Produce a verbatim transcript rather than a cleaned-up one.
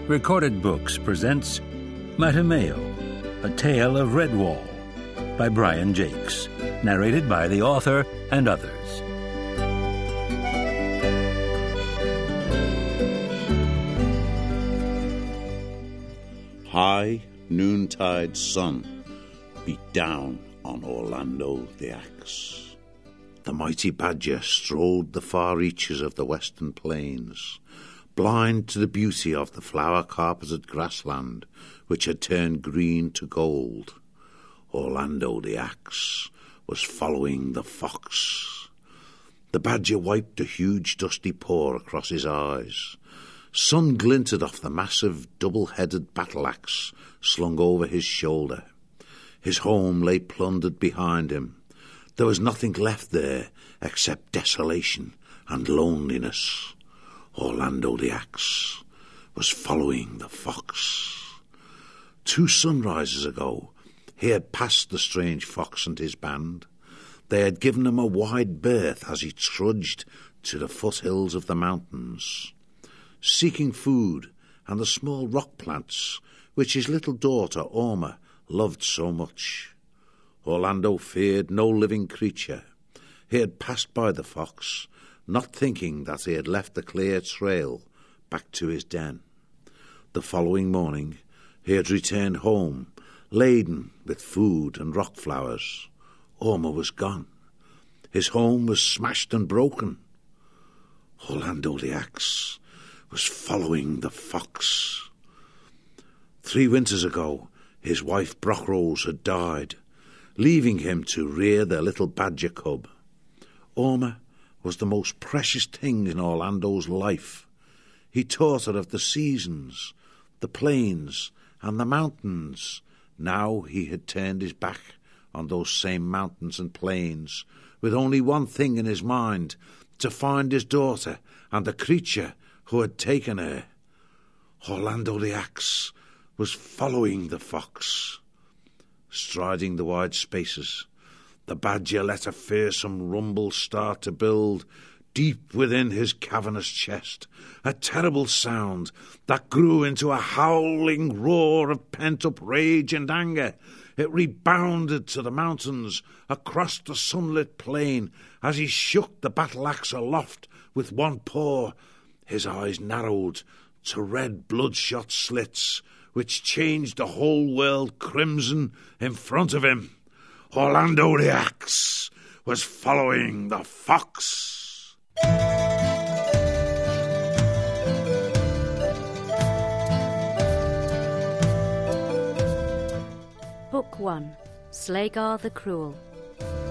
Recorded Books presents Matameo, A Tale of Redwall by Brian Jakes, narrated by the author and others. High noontide sun beat down on Orlando the Axe. The mighty badger strode the far reaches of the western plains, blind to the beauty of the flower-carpeted grassland which had turned green to gold. Orlando the Axe was following the fox. The badger wiped a huge dusty paw across his eyes. Sun glinted off the massive double-headed battle-axe slung over his shoulder. His home lay plundered behind him. There was nothing left there except desolation and loneliness. Orlando the Axe was following the fox. Two sunrises ago, he had passed the strange fox and his band. They had given him a wide berth as he trudged to the foothills of the mountains, seeking food and the small rock plants which his little daughter Orma loved so much. Orlando feared no living creature. He had passed by the fox, not thinking that he had left the clear trail back to his den. The following morning he had returned home, laden with food and rock flowers. Orma was gone. His home was smashed and broken. Orlando the Axe was following the fox. Three winters ago, his wife Brockrose had died, leaving him to rear their little badger cub. Orma was the most precious thing in Orlando's life. He taught her of the seasons, the plains, and the mountains. Now he had turned his back on those same mountains and plains, with only one thing in his mind, to find his daughter and the creature who had taken her. Orlando the Axe was following the fox. Striding the wide spaces, the badger let a fearsome rumble start to build deep within his cavernous chest, a terrible sound that grew into a howling roar of pent-up rage and anger. It rebounded to the mountains across the sunlit plain as he shook the battle-axe aloft with one paw. His eyes narrowed to red bloodshot slits which changed the whole world crimson in front of him. Orlando the Axe was following the fox. Book one, Slagar the Cruel.